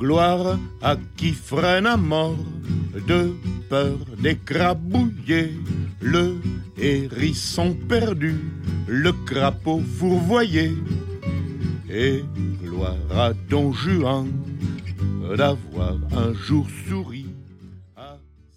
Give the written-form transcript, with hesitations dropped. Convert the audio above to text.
Gloire à qui freine à mort de peur d'écrabouiller le hérisson perdu, le crapaud fourvoyé. Et gloire à Don Juan d'avoir un jour souri